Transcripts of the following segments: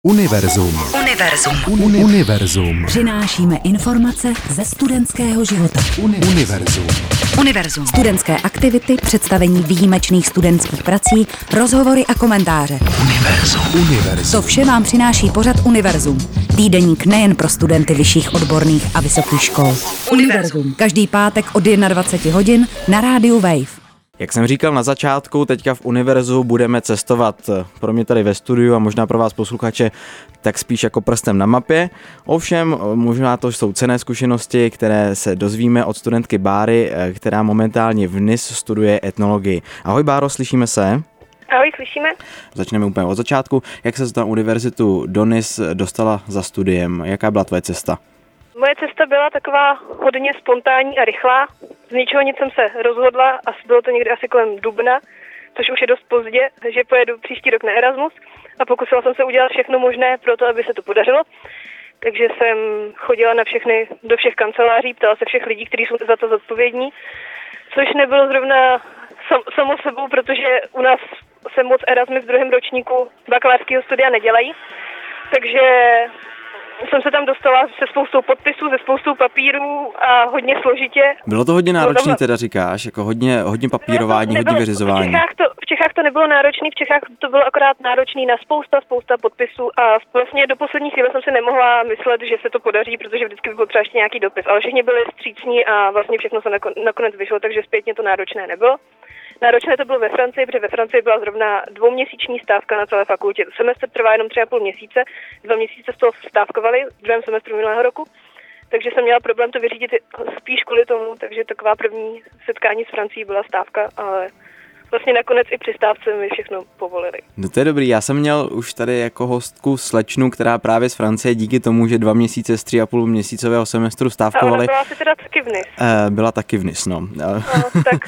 Univerzum. Přinášíme informace ze studentského života. Univerzum. Studentské aktivity, představení výjimečných studentských prací, rozhovory a komentáře. To vše vám přináší pořad Univerzum. Týdeník nejen pro studenty vyšších odborných a vysokých škol. Univerzum. Každý pátek od 21 hodin na rádiu Wave. Jak jsem říkal na začátku, teďka v Univerzu budeme cestovat pro mě tady ve studiu a možná pro vás posluchače tak spíš jako prstem na mapě. Ovšem, možná to jsou cenné zkušenosti, které se dozvíme od studentky Báry, která momentálně v NIS studuje etnologii. Ahoj Báro, slyšíme se? Ahoj, slyšíme. Začneme úplně od začátku. Jak se na univerzitu do NIS dostala za studiem? Jaká byla tvoje cesta? Moje cesta byla taková hodně spontánní a rychlá. Z ničeho nic jsem se rozhodla a bylo to někdy asi kolem dubna, což už je dost pozdě, že pojedu příští rok na Erasmus a pokusila jsem se udělat všechno možné pro to, aby se to podařilo. Takže jsem chodila do všech kanceláří, ptala se všech lidí, kteří jsou za to zodpovědní, což nebylo zrovna samo sebou, protože u nás se moc Erasmy v druhém ročníku bakalářského studia nedělají. Takže jsem se tam dostala se spoustou podpisů, se spoustou papírů a hodně složitě. Bylo to hodně náročné, teda říkáš, jako hodně papírování, hodně vyřizování. V Čechách to nebylo náročné, v Čechách to bylo akorát náročné na spousta podpisů a vlastně do poslední chvíle jsem si nemohla myslet, že se to podaří, protože vždycky by byl třeba ještě nějaký dopis, ale všichni byli vstřícní a vlastně všechno se nakonec vyšlo, takže zpětně to náročné nebylo. Náročné to bylo ve Francii, protože ve Francii byla zrovna 2měsíční stávka na celé fakultě. Semestr trvá jenom 3,5 měsíce, 2 měsíce z toho stávkovali v druhém semestru minulého roku, takže jsem měla problém to vyřídit spíš kvůli tomu, takže taková první setkání s Francií byla stávka, ale vlastně nakonec i při stávce mi všechno povolili. No to je dobrý, já jsem měl už tady jako hostku slečnu, která právě z Francie díky tomu, že 2 měsíce z 3,5 měsícového semestru stávkovali. A ona byla asi teda taky v NIS. Byla taky v NIS, no. Tak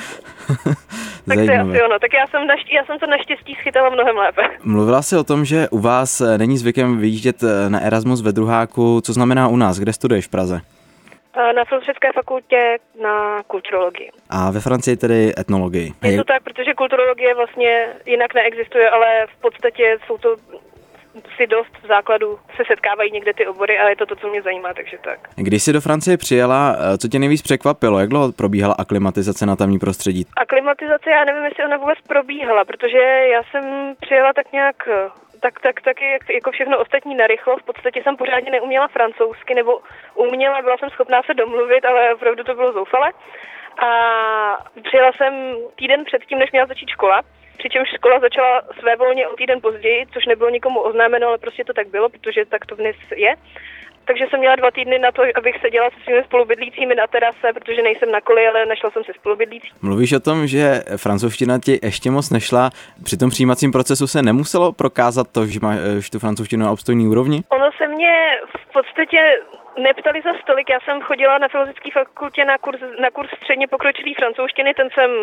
to je asi ono. Tak já jsem to naštěstí schytala mnohem lépe. Mluvila jsi o tom, že u vás není zvykem vyjíždět na Erasmus ve druháku. Co znamená u nás? Kde studuješ v Praze? Na Filozofické fakultě na kulturologii. A ve Francii tedy etnologii. Je to tak, protože kulturologie vlastně jinak neexistuje, ale v podstatě jsou to si dost v základu se setkávají někde ty obory, ale je to, co mě zajímá, takže tak. Když jsi do Francie přijela, co tě nejvíc překvapilo? Jak dlouho probíhala aklimatizace na tamní prostředí? Aklimatizace, já nevím, jestli ona vůbec probíhala, protože já jsem přijela tak nějak taky jako všechno ostatní narychlo. V podstatě jsem pořádně neuměla francouzsky, nebo byla jsem schopná se domluvit, ale opravdu to bylo zoufale. A přijela jsem týden předtím, než měla začít škola, přičemž škola začala svévolně o týden později, což nebylo nikomu oznámeno, ale prostě to tak bylo, protože tak to dnes je. Takže jsem měla 2 týdny na to, abych seděla se svými spolubydlícími na terase, protože nejsem na koli, ale našla jsem si spolubydlící. Mluvíš o tom, že francouzština ti ještě moc nešla. Při tom přijímacím procesu se nemuselo prokázat to, že máš tu francouzštinu na obstojné úrovni? Ono se mě v podstatě neptali za stolik. Já jsem chodila na Filozofické fakultě na kurz středně pokročilý francouzštiny,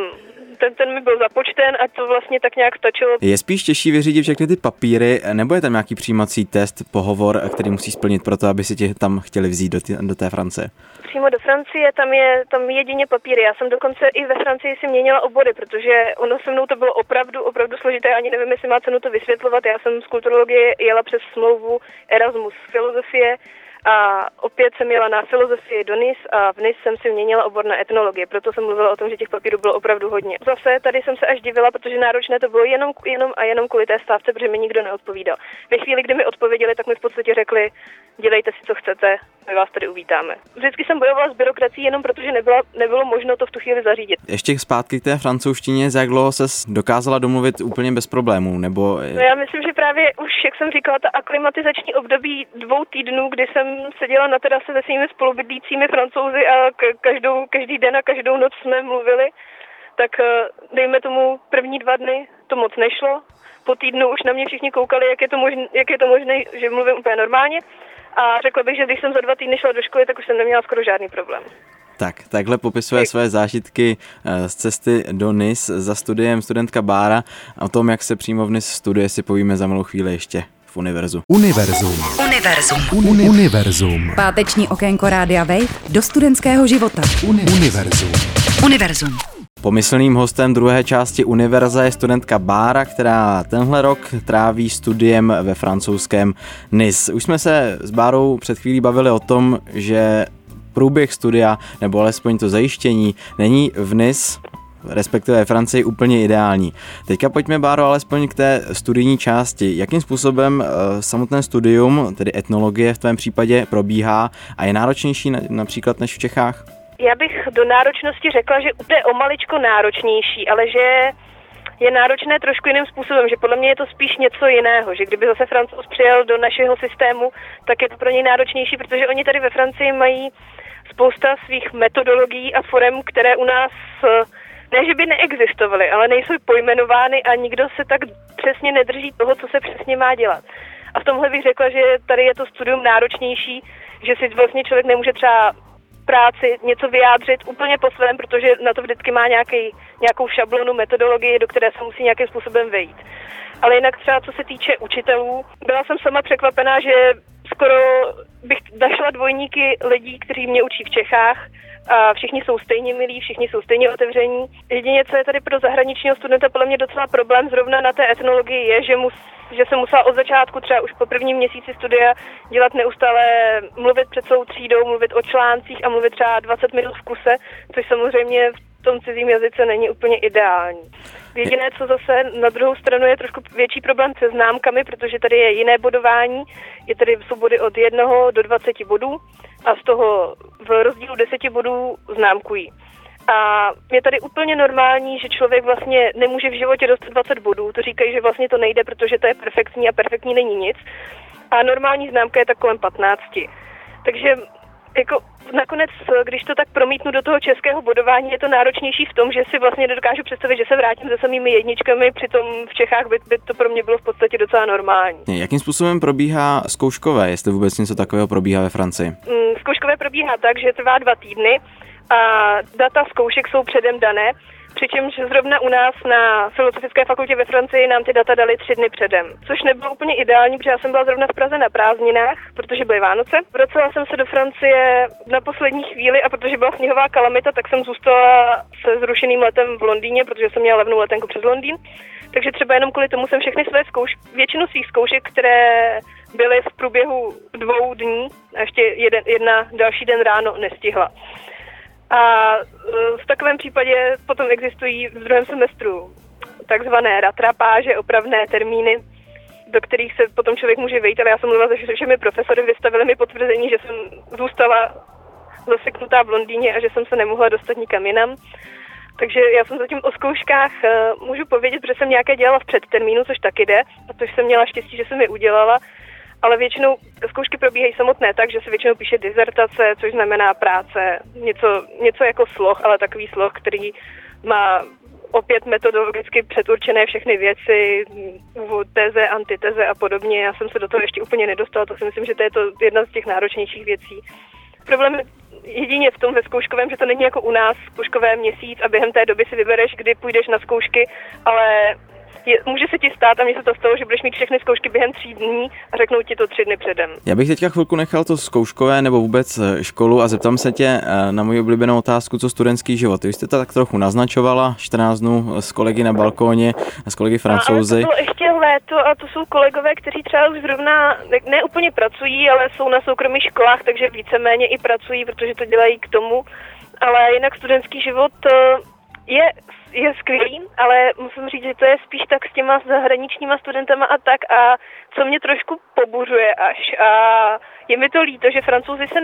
ten mi byl započten a to vlastně tak nějak stačilo. Je spíš těžší vyřídit všechny ty papíry, nebo je tam nějaký přijímací test, pohovor, který musí splnit pro to, aby si tě tam chtěli vzít do té Francie? Přímo do Francie, tam jedině papíry. Já jsem dokonce i ve Francii si měnila obory, protože ono se mnou to bylo opravdu složité, ani nevím, jestli má cenu to vysvětlovat. Já jsem z kulturologie jela přes smlouvu Erasmus filozofie, a opět jsem jela na filozofii do NIS a v NIS jsem si měnila obor na etnologii, proto jsem mluvila o tom, že těch papírů bylo opravdu hodně. Zase tady jsem se až divila, protože náročné to bylo jenom kvůli té stávce, protože mi nikdo neodpovídal. Ve chvíli, kdy mi odpověděli, tak mi v podstatě řekli, dělejte si, co chcete, my vás tady uvítáme. Vždycky jsem bojovala s byrokracií jenom protože nebylo možno to v tu chvíli zařídit. Ještě zpátky k té francouzštině, za jak dlouho ses dokázala domluvit úplně bez problémů, nebo... No já myslím, že právě už, jak jsem říkala, ta aklimatizační období 2 týdnů, kdy jsem seděla na terase se svými spolubydlícími Francouzi a každý den a každou noc jsme mluvili, tak dejme tomu první 2 dny to moc nešlo. Po týdnu už na mě všichni koukali, jak je to možné, že mluvím úplně normálně. A řekla bych, že když jsem za 2 týdny šla do školy, tak už jsem neměla skoro žádný problém. Takhle popisuje své zážitky z cesty do NIS za studiem studentka Bára. O tom, jak se přímo v NIS studuje, si povíme za malou chvíli ještě v Univerzu. Univerzum. Páteční okénko Rádia Wave do studentského života. Univerzum. Pomyslným hostem druhé části Univerza je studentka Bára, která tenhle rok tráví studiem ve francouzském Nice. Už jsme se s Bárou před chvílí bavili o tom, že průběh studia, nebo alespoň to zajištění, není v Nice, respektive ve Francii, úplně ideální. Teďka pojďme, Báro, alespoň k té studijní části. Jakým způsobem samotné studium, tedy etnologie v tvém případě, probíhá a je náročnější například než v Čechách? Já bych do náročnosti řekla, že to je o maličko náročnější, ale že je náročné trošku jiným způsobem, že podle mě je to spíš něco jiného, že kdyby zase Francouz přijel do našeho systému, tak je to pro něj náročnější, protože oni tady ve Francii mají spousta svých metodologií a forem, které u nás ne, že by neexistovaly, ale nejsou pojmenovány a nikdo se tak přesně nedrží toho, co se přesně má dělat. A v tomhle bych řekla, že tady je to studium náročnější, že si vlastně člověk nemůže třeba práci něco vyjádřit úplně po svém, protože na to vždycky má nějakou šablonu, metodologii, do které se musí nějakým způsobem vejít. Ale jinak třeba co se týče učitelů, byla jsem sama překvapená, že skoro bych našla dvojníky lidí, kteří mě učí v Čechách a všichni jsou stejně milí, všichni jsou stejně otevření. Jedině, co je tady pro zahraničního studenta podle mě docela problém zrovna na té etnologii je, že jsem musela od začátku třeba už po prvním měsíci studia dělat neustále, mluvit před celou třídou, mluvit o článcích a mluvit třeba 20 minut v kuse, což samozřejmě v tom cizím jazyce není úplně ideální. Jediné, co zase na druhou stranu je trošku větší problém se známkami, protože tady je jiné bodování, jsou body od 1 do 20 bodů a z toho v rozdílu 10 bodů známkují. A je tady úplně normální, že člověk vlastně nemůže v životě dostat 20 bodů. To říkají, že vlastně to nejde, protože to je perfektní a perfektní není nic. A normální známka je tak kolem 15. Takže jako nakonec, když to tak promítnu do toho českého bodování, je to náročnější v tom, že si vlastně nedokážu představit, že se vrátím se samými jedničkami, přitom v Čechách by to pro mě bylo v podstatě docela normální. Jakým způsobem probíhá zkouškové, jestli vůbec něco takového probíhá ve Francii? Zkouškové probíhá tak, že trvá 2 týdny a data zkoušek jsou předem dané, přičemž zrovna u nás na Filozofické fakultě ve Francii nám ty data dali 3 dny předem, což nebylo úplně ideální, protože já jsem byla zrovna v Praze na prázdninách, protože byly Vánoce. Vracela jsem se do Francie na poslední chvíli a protože byla sněhová kalamita, tak jsem zůstala se zrušeným letem v Londýně, protože jsem měla levnou letenku přes Londýn. Takže třeba jenom kvůli tomu jsem všechny své většinu svých zkoušek, které byly v průběhu 2 dní a ještě jedna další den ráno nestihla. A v takovém případě potom existují v druhém semestru takzvané ratrapáže, opravné termíny, do kterých se potom člověk může vejít, ale já jsem mluvila se všemi profesory, vystavili mi potvrzení, že jsem zůstala zaseknutá v Londýně a že jsem se nemohla dostat nikam jinam. Takže já jsem zatím o zkouškách můžu povědět, protože jsem nějaké dělala v předtermínu, což taky jde, a což jsem měla štěstí, že jsem je udělala. Ale většinou zkoušky probíhají samotné tak, že se většinou píše dizertace, což znamená práce, něco jako sloh, ale takový sloh, který má opět metodologicky předurčené všechny věci, teze, antiteze a podobně. Já jsem se do toho ještě úplně nedostala, to si myslím, že to je to jedna z těch náročnějších věcí. Problém je jedině v tom ve zkouškovém, že to není jako u nás zkouškové měsíc a během té doby si vybereš, kdy půjdeš na zkoušky, ale může se ti stát, a mně se to stalo, že budeš mít všechny zkoušky během 3 dní a řeknou ti to 3 dny předem. Já bych teďka chvilku nechal to zkouškové nebo vůbec školu a zeptám se tě na moji oblíbenou otázku, co studentský život. Vy jste to tak trochu naznačovala, 14 dnů s kolegy na balkóně a s kolegy Francouzi. Ale to bylo ještě léto a to jsou kolegové, kteří třeba už zrovna ne úplně pracují, ale jsou na soukromých školách, takže víceméně i pracují, protože to dělají k tomu. Ale jinak studentský život je skvělý, ale musím říct, že to je spíš tak s těma zahraničníma studentama a tak, a co mě trošku pobuřuje až. A je mi to líto, že Francouzi se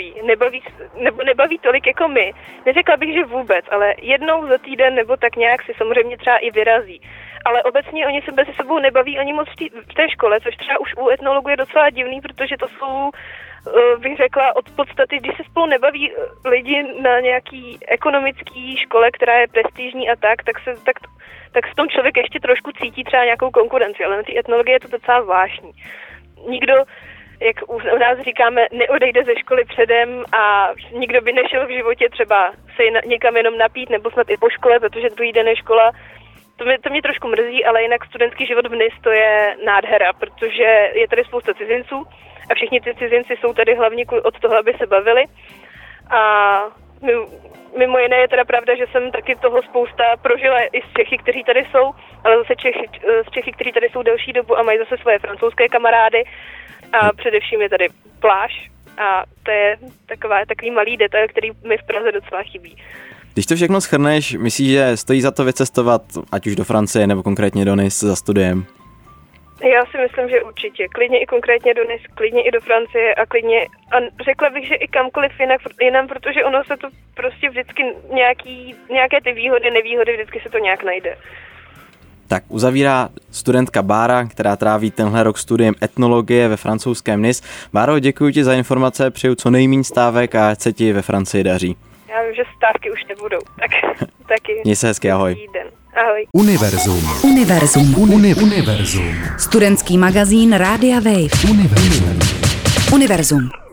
nebaví tolik jako my. Neřekla bych, že vůbec, ale jednou za týden nebo tak nějak si samozřejmě třeba i vyrazí. Ale obecně oni se mezi sebou nebaví ani moc v té škole, což třeba už u etnologů je docela divný, protože to jsou, bych řekla, od podstaty, když se spolu nebaví lidi na nějaký ekonomický škole, která je prestižní a tak v tom člověk ještě trošku cítí třeba nějakou konkurenci, ale na té etnologii je to docela zvláštní. Nikdo, jak u nás říkáme, neodejde ze školy předem a nikdo by nešel v životě třeba se někam jenom napít nebo snad i po škole, protože druhý den je škola. To mě trošku mrzí, ale jinak studentský život v Nice to je nádhera, protože je tady spousta cizinců a všichni ty cizinci jsou tady hlavně od toho, aby se bavili. A Mimo jiné je teda pravda, že jsem taky toho spousta prožila i z Čechy, kteří tady jsou, ale zase z Čechy, kteří tady jsou delší dobu a mají zase svoje francouzské kamarády a především je tady pláž a to je takový malý detail, který mi v Praze docela chybí. Když to všechno shrneš, myslíš, že stojí za to vycestovat ať už do Francie nebo konkrétně do Nice za studiem? Já si myslím, že určitě. Klidně i konkrétně do Nice, klidně i do Francie a řekla bych, že i kamkoliv jinam, protože ono se to prostě vždycky nějaké ty výhody, nevýhody, vždycky se to nějak najde. Tak uzavírá studentka Bára, která tráví tenhle rok studiem etnologie ve francouzském Nice. Báro, děkuji ti za informace, přeju co nejméně stávek a ať se ti ve Francii daří. Já vím, že stávky už nebudou, tak taky. Měj se hezky, ahoj. Ahoj. Univerzum. Studentský magazín Rádia Wave. Univerzum.